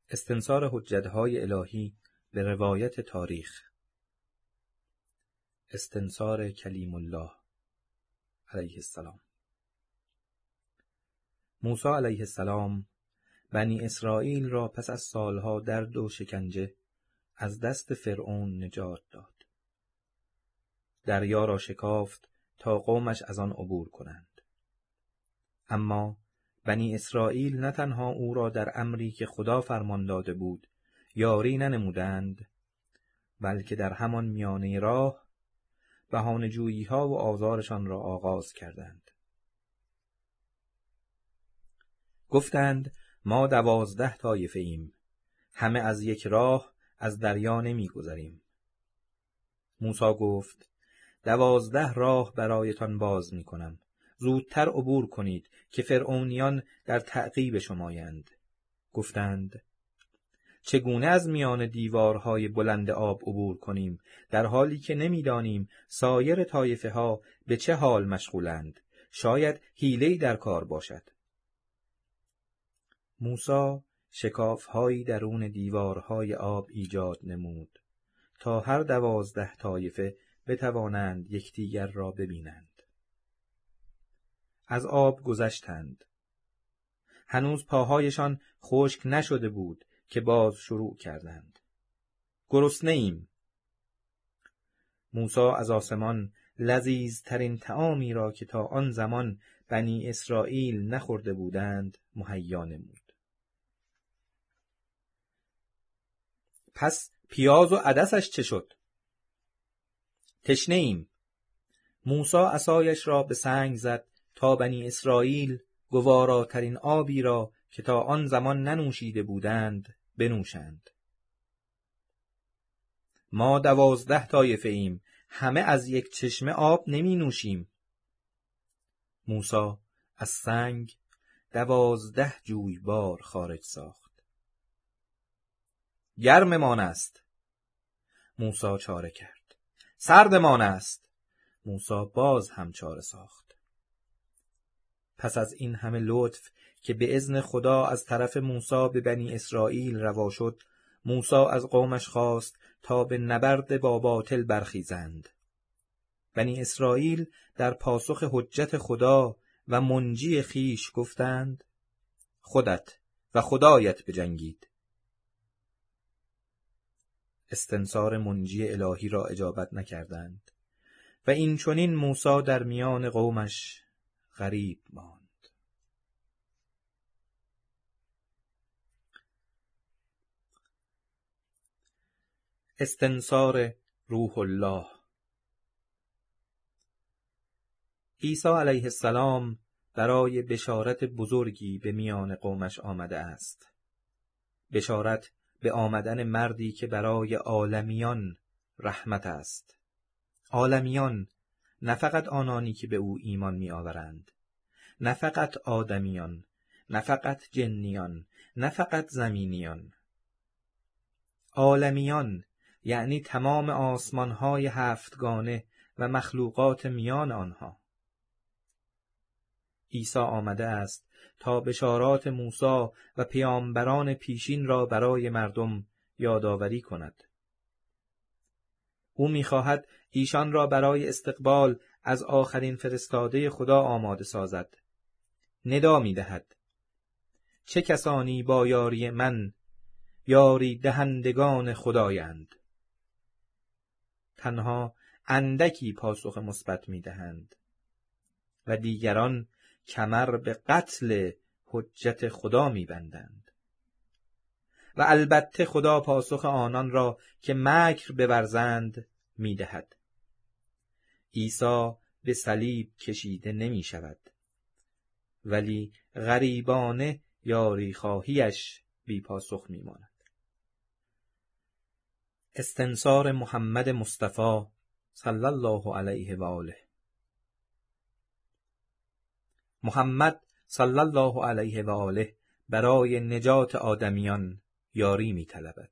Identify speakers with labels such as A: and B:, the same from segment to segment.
A: استنصار حجتهای الهی به روایت تاریخ. استنصار کلیم الله علیه السلام. موسی علیه السلام بنی اسرائیل را پس از سالها درد و شکنجه از دست فرعون نجات داد. دریا را شکافت تا قومش از آن عبور کنند. اما بنی اسرائیل نه تنها او را در امری که خدا فرمان داده بود یاری ننمودند، بلکه در همان میانه راه بهانه‌جویی‌ها و آزارشان را آغاز کردند. گفتند ما 12 طایفه ایم، همه از یک راه از دریا نمی گذریم. موسی گفت 12 راه برایتان باز می کنم، زودتر عبور کنید که فرعونیان در تعقیب شمایند. گفتند چگونه از میان دیوارهای بلند آب عبور کنیم در حالی که نمی‌دانیم سایر طایفه ها به چه حال مشغولند؟ شاید حیله‌ای در کار باشد. موسی شکاف‌هایی درون دیوارهای آب ایجاد نمود تا هر 12 طایفه بتوانند یکدیگر را ببینند. از آب گذشتند. هنوز پاهایشان خشک نشده بود که باز شروع کردند. گرسنه‌ایم. موسی از آسمان لذیذترین طعامی را که تا آن زمان بنی اسرائیل نخورده بودند مهیا نمود. پس پیاز و عدسش چه شد؟ تشنه‌ایم. موسی عصایش را به سنگ زد تا بنی اسرائیل گواراترین آبی را که تا آن زمان ننوشیده بودند بنوشند. ما 12 طایفه ایم، همه از یک چشمه آب نمی نوشیم. موسی از سنگ 12 جویبار خارج ساخت. گرممان است. موسی چاره کرد. سردمان است. موسی باز هم چاره ساخت. پس از این همه لطف که به اذن خدا از طرف موسی به بنی اسرائیل روا شد، موسی از قومش خواست تا به نبرد با باطل برخیزند. بنی اسرائیل در پاسخ حجت خدا و منجی خیش گفتند خودت و خدایت بجنگید. استنصار منجی الهی را اجابت نکردند و این چنین موسی در میان قومش غریب ماند. استنصار روح الله. عیسی علیه السلام برای بشارت بزرگی به میان قومش آمده است. بشارت به آمدن مردی که برای عالمیان رحمت است. عالمیان نه فقط آنانی که به او ایمان می آورند، نه فقط آدمیان، نه فقط جنیان، نه فقط زمینیان. عالمیان یعنی تمام آسمان‌های هفتگانه و مخلوقات میان آنها. عیسی آمده است تا بشارات موسی و پیامبران پیشین را برای مردم یادآوری کند. او می‌خواهد ایشان را برای استقبال از آخرین فرستاده خدا آماده سازد. ندا می‌دهد چه کسانی با یاری من یاری دهندگان خدایند. تنها اندکی پاسخ مثبت می‌دهند و دیگران کمر به قتل حجت خدا می‌بندند. و البته خدا پاسخ آنان را که مکر بورزند می‌دهد. عیسی به صلیب کشیده نمی‌شود، ولی غریبانه یاری خواهیش بی پاسخ می‌ماند. استنصار محمد مصطفی صلی الله علیه و آله. محمد صلی الله علیه و آله برای نجات آدمیان یاری می طلبد.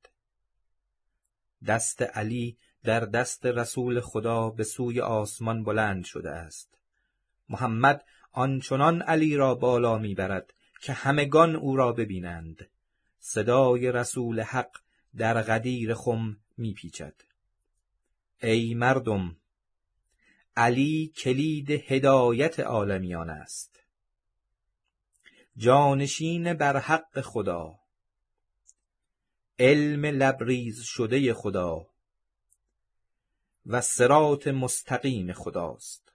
A: دست علی در دست رسول خدا به سوی آسمان بلند شده است. محمد آنچنان علی را بالا می برد که همگان او را ببینند. صدای رسول حق در غدیر خم می پیچد. ای مردم، علی کلید هدایت عالمیان است، جانشین بر حق خدا، علم لبریز شده خدا و صراط مستقیم خداست.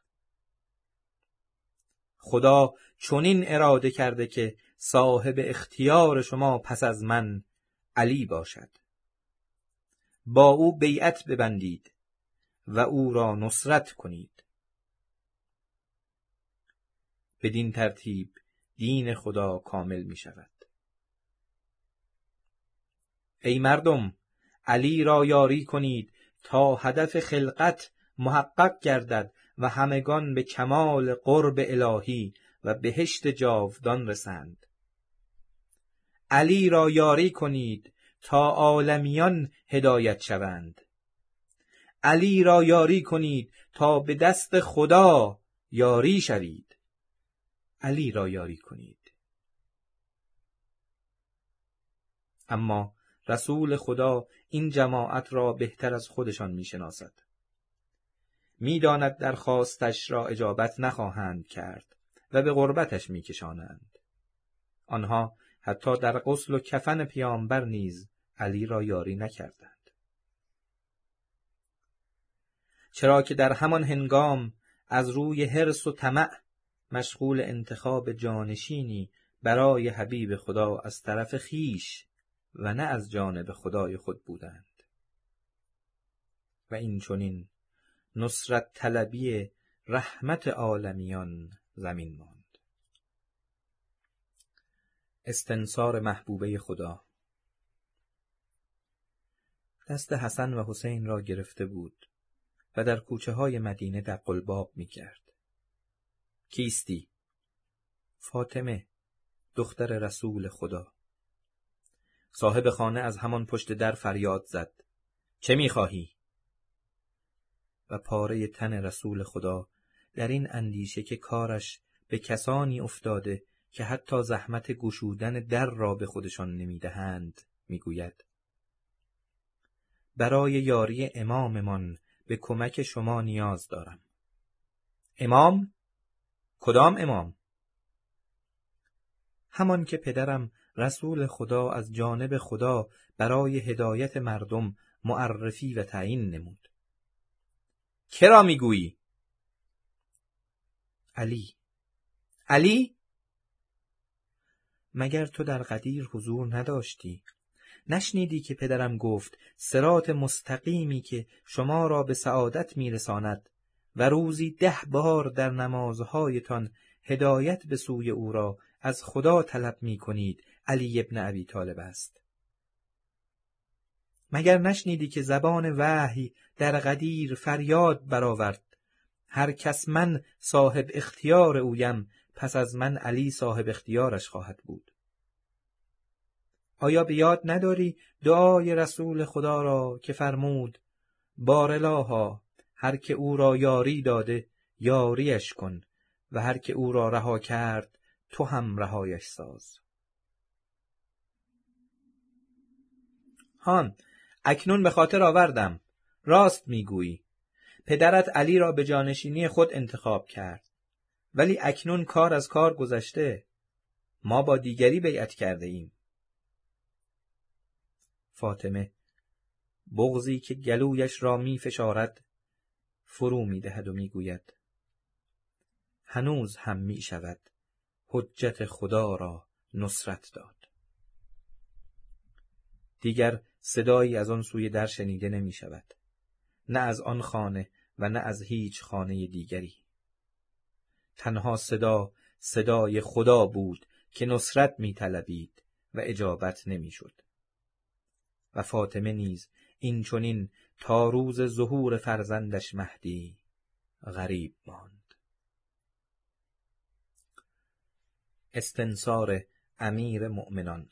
A: خدا چنین اراده کرده که صاحب اختیار شما پس از من علی باشد. با او بیعت ببندید و او را نصرت کنید. بدین ترتیب دین خدا کامل می شود. ای مردم، علی را یاری کنید تا هدف خلقت محقق گردد و همگان به کمال قرب الهی و بهشت جاودان رسند. علی را یاری کنید تا عالمیان هدایت شوند. علی را یاری کنید تا به دست خدا یاری شوید. علی را یاری کنید. اما رسول خدا این جماعت را بهتر از خودشان می‌شناسد. می‌داند درخواستش را اجابت نخواهند کرد و به غربتش می‌کشانند. آنها حتی در غسل و کفن پیامبر نیز علی را یاری نکردند. چرا که در همان هنگام از روی حرص و طمع مشغول انتخاب جانشینی برای حبیب خدا از طرف خیش و نه از جانب خدای خود بودند. و این چنین نصرت طلبی رحمت عالمیان زمین ماند. استنصار محبوبه خدا. دست حسن و حسین را گرفته بود و در کوچه های مدینه در قلباب می کرد. کیستی؟ فاطمه، دختر رسول خدا. صاحب خانه از همان پشت در فریاد زد: چه می خواهی؟ و پاره تن رسول خدا در این اندیشه که کارش به کسانی افتاده که حتی زحمت گشودن در را به خودشان نمیدهند میگوید: برای یاری اماممان به کمک شما نیاز دارم. امام؟ کدام امام؟ همان که پدرم رسول خدا از جانب خدا برای هدایت مردم معرفی و تعیین نمود. کرا میگویی؟ علی. علی؟ مگر تو در غدیر حضور نداشتی؟ نشنیدی که پدرم گفت صراط مستقیمی که شما را به سعادت میرساند و روزی 10 بار در نمازهایتان هدایت به سوی او را از خدا طلب می کنید علی ابن ابی طالب است؟ مگر نشنیدی که زبان وحی در غدیر فریاد برآورد: هر کس من صاحب اختیار اویم، پس از من علی صاحب اختیارش خواهد بود؟ آیا به یاد نداری دعای رسول خدا را که فرمود: بارالها، هر که او را یاری داده یاریش کن و هر که او را رها کرد تو هم رهایش ساز. هان، اکنون به خاطر آوردم. راست میگویی. پدرت علی را به جانشینی خود انتخاب کرد، ولی اکنون کار از کار گذشته. ما با دیگری بیعت کرده ایم. فاطمه بغضی که گلویش را می فشارد فرو می دهد و می گوید: هنوز هم می شود حجت خدا را نصرت داد. دیگر صدایی از آن سوی در شنیده نمی شود، نه از آن خانه و نه از هیچ خانه دیگری. تنها صدای خدا بود که نصرت می طلبید و اجابت نمی شد. و فاطمه نیز این چنین تا روز ظهور فرزندش مهدی غریب ماند. استنصار امیر مؤمنان.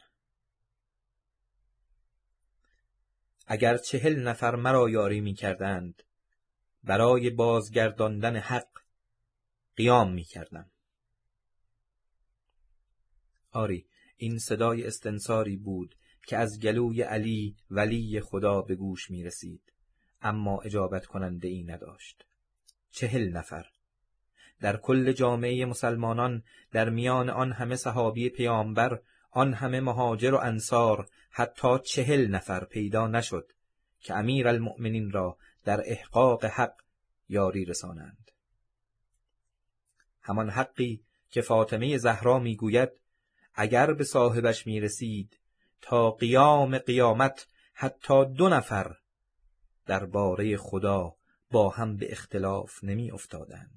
A: اگر 40 نفر مرا یاری می کردند، برای بازگرداندن حق قیام می کردم. آری، این صدای استنصاری بود که از گلوی علی ولی خدا به گوش می رسید، اما اجابت کننده ای نداشت. 40 نفر در کل جامعه مسلمانان، در میان آن همه صحابی پیامبر، آن همه مهاجر و انصار، حتی 40 نفر پیدا نشد که امیرالمؤمنین را در احقاق حق یاری رسانند. همان حقی که فاطمه زهرا میگوید اگر به صاحبش میرسید تا قیام قیامت حتی 2 نفر درباره خدا با هم به اختلاف نمی افتادند.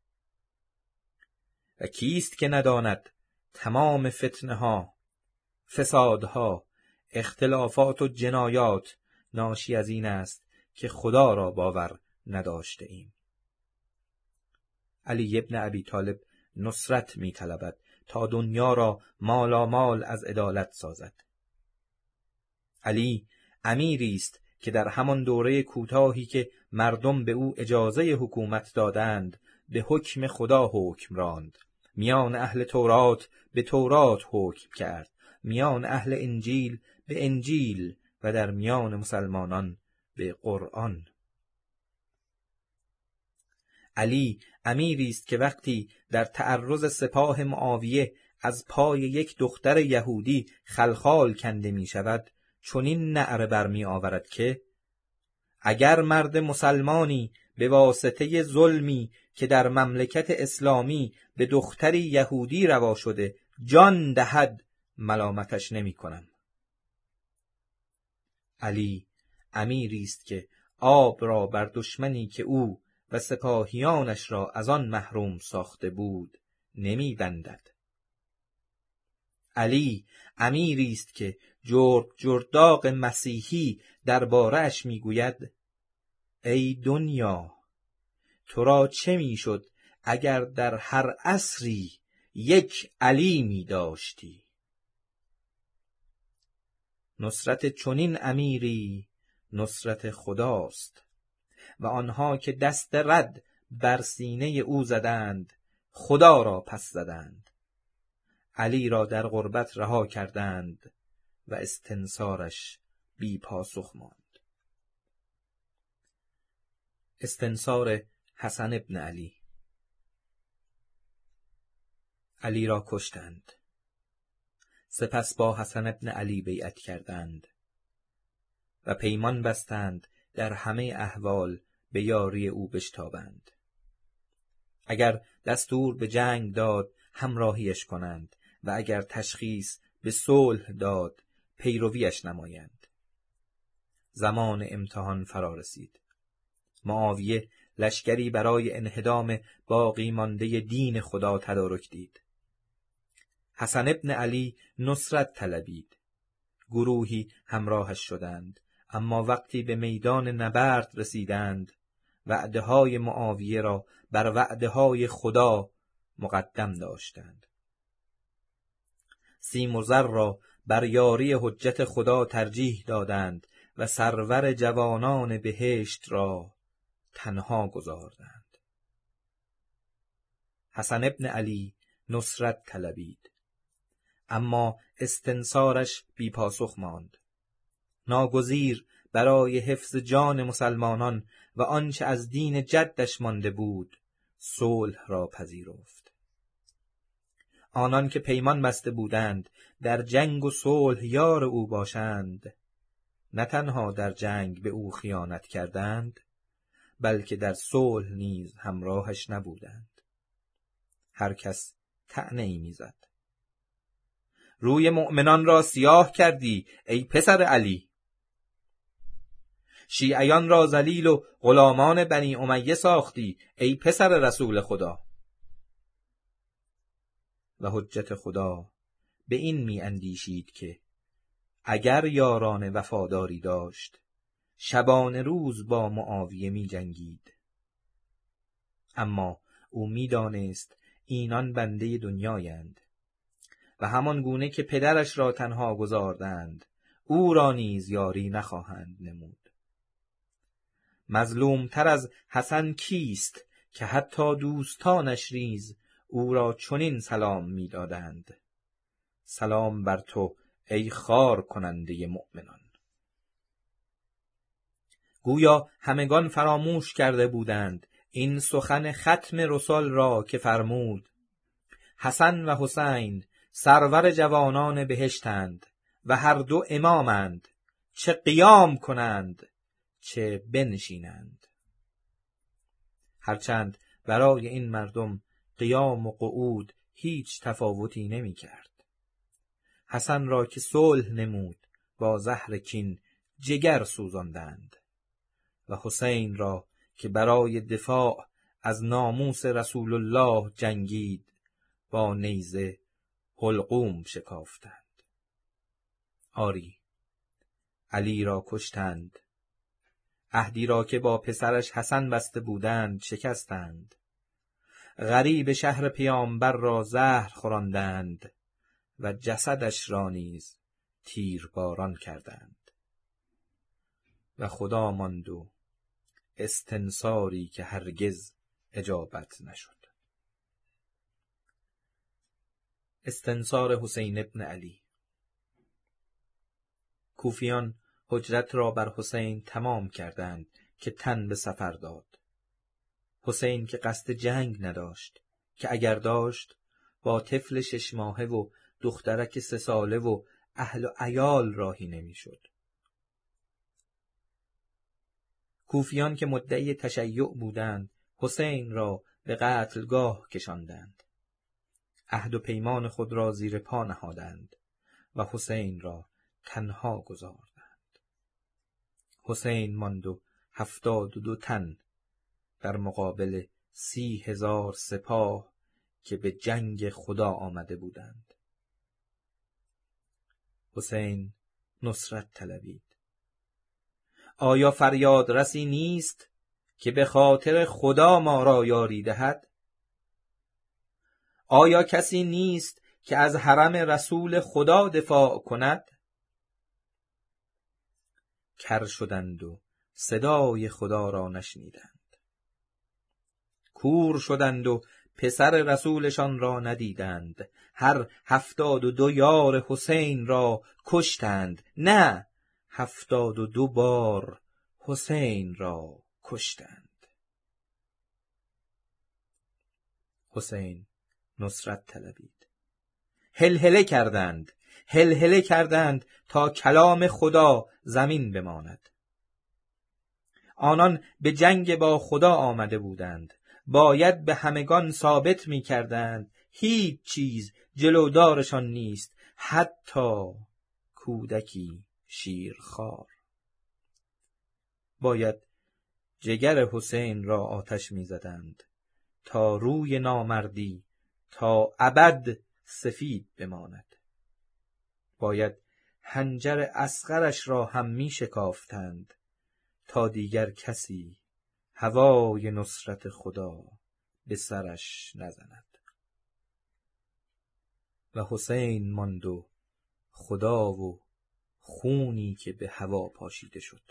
A: و کیست که نداند تمام فتنه ها، فسادها، اختلافات و جنایات ناشی از این است که خدا را باور نداشته ایم. علی ابن ابی طالب نصرت می طلبد تا دنیا را مالامال از عدالت سازد. علی امیری است که در همان دوره کوتاهی که مردم به او اجازه حکومت دادند به حکم خدا حکم راند، میان اهل تورات به تورات حکم کرد، میان اهل انجیل به انجیل و در میان مسلمانان به قرآن. علی امیری است که وقتی در تعرض سپاه معاویه از پای یک دختر یهودی خلخال کنده می شود، چنین نعره برمی آورد که اگر مرد مسلمانی به واسطه ظلمی که در مملکت اسلامی به دختری یهودی روا شده جان دهد، ملامتش نمی کنم. علی امیری است که آب را بر دشمنی که او و سپاهیانش را از آن محروم ساخته بود نمی بندد. علی امیری است که جرداق مسیحی درباره‌اش میگوید ای دنیا، تو را چه میشد اگر در هر عصری یک علی می داشتی؟ نصرت چنین امیری نصرت خداست و آنها که دست رد بر سینه او زدند خدا را پس زدند. علی را در غربت رها کردند و استنصارش بی پاسخ ماند. استنصار حسن ابن علی. علی را کشتند، سپس با حسن ابن علی بیعت کردند و پیمان بستند در همه احوال به یاری او بشتابند. اگر دستور به جنگ داد همراهیش کنند و اگر تشخیص به صلح داد پیرویش نمایند. زمان امتحان فرا رسید. معاویه لشکری برای انهدام باقی مانده دین خدا تدارک دید. حسن ابن علی نصرت طلبید. گروهی همراهش شدند، اما وقتی به میدان نبرد رسیدند وعده های معاویه را بر وعده های خدا مقدم داشتند. سیم و زر را بر یاری حجت خدا ترجیح دادند و سرور جوانان بهشت را تنها گذاردند. حسن ابن علی نصرت طلبید، اما استنصارش بی پاسخ ماند. ناگزیر برای حفظ جان مسلمانان و آنچه از دین جدش مانده بود صلح را پذیرفت. آنان که پیمان بسته بودند در جنگ و صلح یار او باشند، نه تنها در جنگ به او خیانت کردند، بلکه در صلح نیز همراهش نبودند. هر کس طعنه‌ای می‌زد. روی مؤمنان را سیاه کردی ای پسر علی. شیعیان را ذلیل و غلامان بنی امیه ساختی ای پسر رسول خدا. و حجت خدا به این می اندیشید که اگر یاران وفاداری داشت شبانه روز با معاویه می جنگید. اما او می دانست اینان بنده دنیایند و همان گونه که پدرش را تنها گذاردند او را نیز یاری نخواهند نمود. مظلوم تر از حسن کیست که حتی دوستانش نیز او را چنین سلام می دادند: سلام بر تو ای خار کننده مؤمنان. گویا همگان فراموش کرده بودند این سخن ختم رسل را که فرمود: حسن و حسین سرور جوانان بهشتند و هر دو امامند، چه قیام کنند چه بنشینند. هرچند برای این مردم قیام و قعود هیچ تفاوتی نمی کرد. حسن را که صلح نمود با زهر کین جگر سوزاندند و حسین را که برای دفاع از ناموس رسول الله جنگید با نیزه حلقوم شکافتند. آری، علی را کشتند، عهدی را که با پسرش حسن بسته بودند شکستند، غریب شهر پیامبر را زهر خوراندند و جسدش را نیز تیرباران کردند. و خدا ماند و استنصاری که هرگز اجابت نشد. استنصار حسین ابن علی. کوفیان حجرت را بر حسین تمام کردند که تن به سفر داد. حسین که قصد جنگ نداشت، که اگر داشت با طفل 6 ماهه و دخترک 3 ساله و اهل و عیال راهی نمیشد. کوفیان که مدعی تشیع بودند حسین را به قتلگاه کشاندند. عهد و پیمان خود را زیر پا نهادند و حسین را تنها گذاردند. حسین ماند و 72 تن در مقابل 30,000 سپاه که به جنگ خدا آمده بودند. حسین نصرت طلبید. آیا فریاد رسی نیست که به خاطر خدا ما را یاری دهد؟ آیا کسی نیست که از حرم رسول خدا دفاع کند؟ کر شدند و صدای خدا را نشنیدند. کور شدند و پسر رسولشان را ندیدند. هر 72 یار حسین را کشتند. نه، 72 بار حسین را کشتند. حسین نصرت طلبید. هلهله کردند تا کلام خدا زمین بماند. آنان به جنگ با خدا آمده بودند. باید به همگان ثابت می کردند هیچ چیز جلودارشان نیست، حتی کودکی شیرخوار. باید جگر حسین را آتش می زدند تا روی نامردی تا ابد سفید بماند. باید حنجر اصغرش را هم می شکافتند تا دیگر کسی هوای نصرت خدا به سرش نزند. و حسین ماند و خدا و خونی که به هوا پاشیده شد.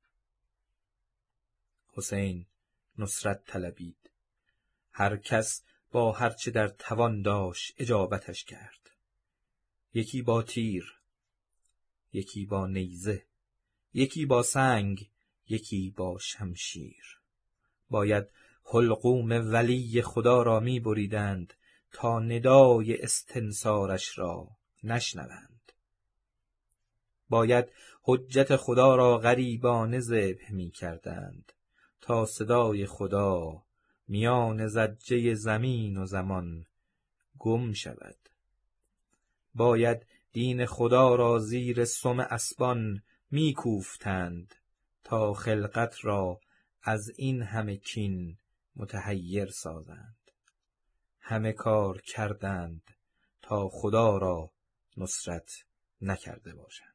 A: حسین نصرت طلبید. هر کس با هرچه در توان داشت اجابتش کرد. یکی با تیر، یکی با نیزه، یکی با سنگ، یکی با شمشیر. باید حلقوم ولی خدا را می بریدند تا ندای استنصارش را نشنوند. باید حجت خدا را غریبانه ذبح می کردند تا صدای خدا میان زجه زمین و زمان گم شود. باید دین خدا را زیر سم اسبان می کوفتند تا خلقت را از این همه کین متحیر سازند. همه کار کردند تا خدا را نصرت نکرده باشند.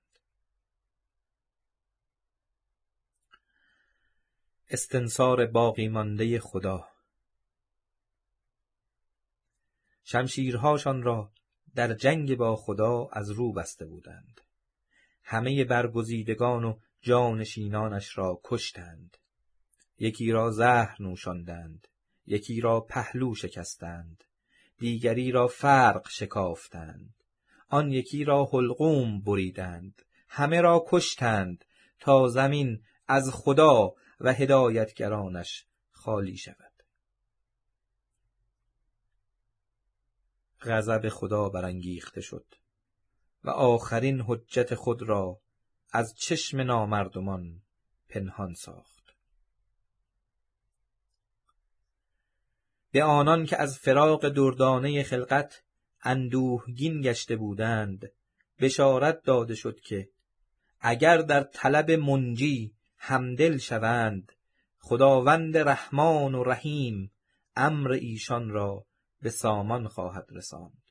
A: استنصار باقی مانده خدا. شمشیرهاشان را در جنگ با خدا از رو بسته بودند. همه برگزیدگان و جانشینانش را کشتند. یکی را زهر نوشاندند، یکی را پهلو شکستند، دیگری را فرق شکافتند. آن یکی را حلقوم بریدند، همه را کشتند تا زمین از خدا و هدایتگرانش خالی شود. غضب خدا برانگیخته شد و آخرین حجت خود را از چشم نامردمان پنهان ساخت. به آنان که از فراق دردانه خلقت اندوهگین گشته بودند بشارت داده شد که اگر در طلب منجی همدل شوند، خداوند رحمان و رحیم امر ایشان را به سامان خواهد رساند.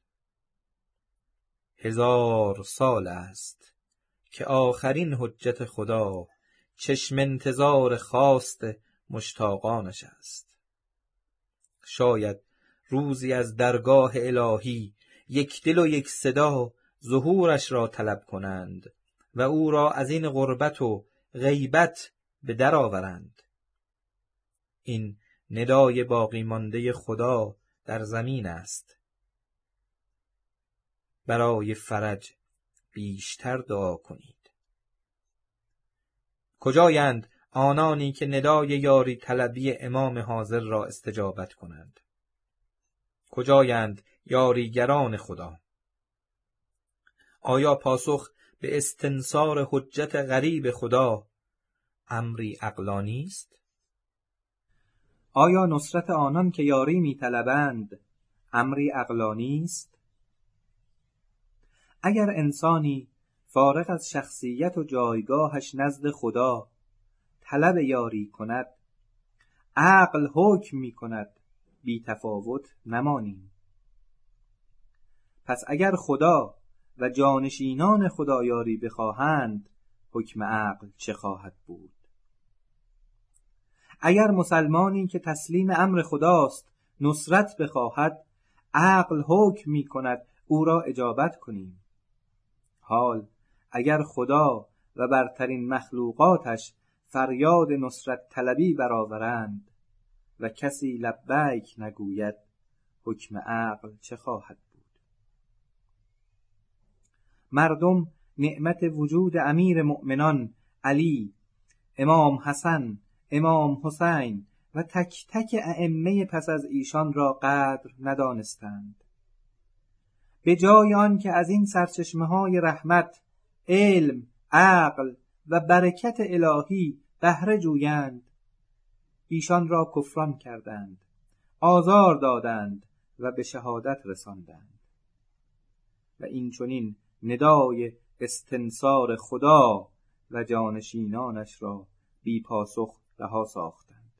A: 1000 سال است که آخرین حجت خدا چشم انتظار خواست مشتاقانش است. شاید روزی از درگاه الهی یک دل و یک صدا ظهورش را طلب کنند و او را از این غربت و غیبت به در آورند. این ندای باقی مانده خدا در زمین است. برای فرج بیشتر دعا کنید. کجایند آنانی که ندای یاری طلبی امام حاضر را استجابت کنند؟ کجایند یاریگران خدا؟ آیا پاسخ به استنصار حجت غریب خدا امری عقلانی است؟ آیا نصرت آنان که یاری می طلبند امری عقلانی است؟ اگر انسانی فارغ از شخصیت و جایگاهش نزد خدا طلب یاری کند، عقل حکم می کند بی تفاوت نمانیم. پس اگر خدا و جانشینان خدا یاری بخواهند، حکم عقل چه خواهد بود؟ اگر مسلمانی که تسلیم امر خداست نصرت بخواهد، عقل حکم می کند او را اجابت کنیم. حال اگر خدا و برترین مخلوقاتش فریاد نصرت طلبی برآورند و کسی لبیک نگوید، حکم عقل چه خواهد بود؟ مردم نعمت وجود امیر مؤمنان علی، امام حسن، امام حسین و تک تک ائمه پس از ایشان را قدر ندانستند. به جای آن که از این سرچشمه‌های رحمت، علم، عقل و برکت الهی بهره جویند، ایشان را کفران کردند، آزار دادند و به شهادت رساندند. و این چنین ندای استنصار خدا و جانشینانش را بی پاسخ رها ساختند.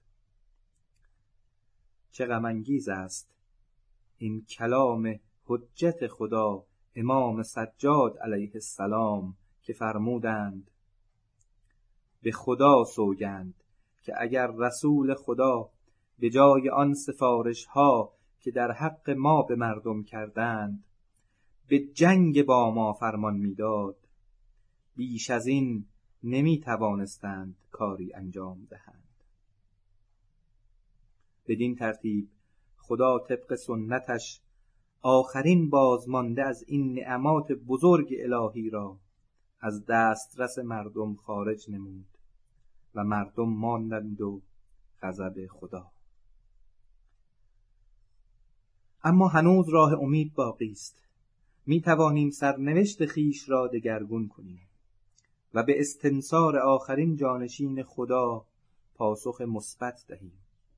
A: چه غم انگیز است این کلام حجت خدا امام سجاد علیه السلام که فرمودند: به خدا سوگند که اگر رسول خدا به جای آن سفارش ها که در حق ما به مردم کردند به جنگ با ما فرمان میداد، بیش از این نمی توانستند کاری انجام دهند. بدین ترتیب خدا طبق سنتش آخرین بازمانده از این نعمات بزرگ الهی را از دسترس مردم خارج نمود و مردم ماندند و غضب خدا. اما هنوز راه امید باقی است. می توانیم سرنوشت خیش را دگرگون کنیم و به استنصار آخرین جانشین خدا پاسخ مثبت دهیم.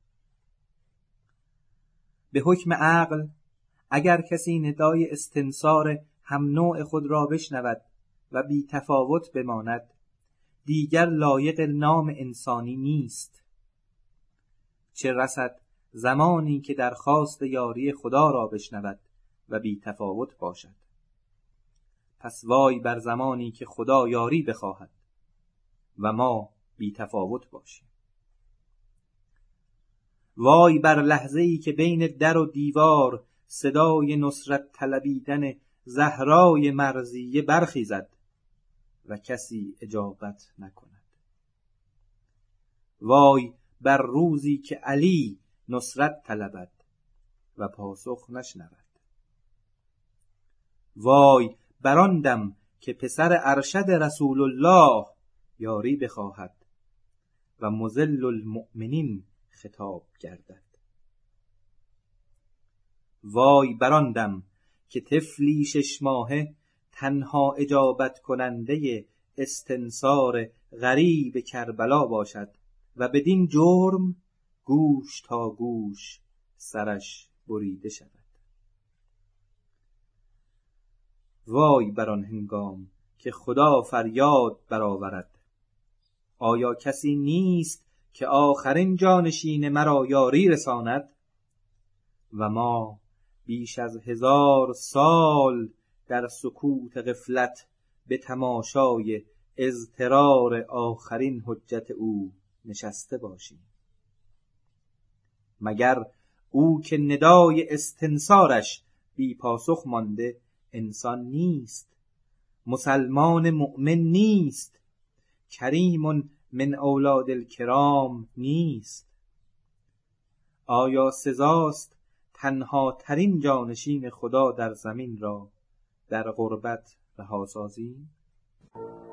A: به حکم عقل اگر کسی ندای استنصار هم نوع خود را بشنود و بی تفاوت بماند، دیگر لایق نام انسانی نیست. چه رسد زمانی که درخواست یاری خدا را بشنود و بی تفاوت باشد. پس وای بر زمانی که خدا یاری بخواهد و ما بی تفاوت باشیم. وای بر لحظه‌ای که بین در و دیوار صدای نصرت طلبیدن زهرای مرضیه برخیزد و کسی اجابت نکند. وای بر روزی که علی نصرت طلبد و پاسخ نشنود. وای براندم که پسر ارشد رسول الله یاری بخواهد و مذل المؤمنین خطاب گردد. وای براندم که طفلی 6 ماهه تنها اجابت کننده استنصار غریب کربلا باشد و بدین جرم گوش تا گوش سرش بریده شود. وای بر آن هنگام که خدا فریاد برآورد: آیا کسی نیست که آخرین جانشین مرا یاری رساند؟ و ما بیش از 1000 سال در سکوت غفلت به تماشای اضطرار آخرین حجت او نشسته باشیم. مگر او که ندای استنصارش بی پاسخ مانده انسان نیست، مسلمان مؤمن نیست، کریم من اولاد الکرام نیست؟ آیا سزاست تنها ترین جانشین خدا در زمین را در غربت رها سازیم؟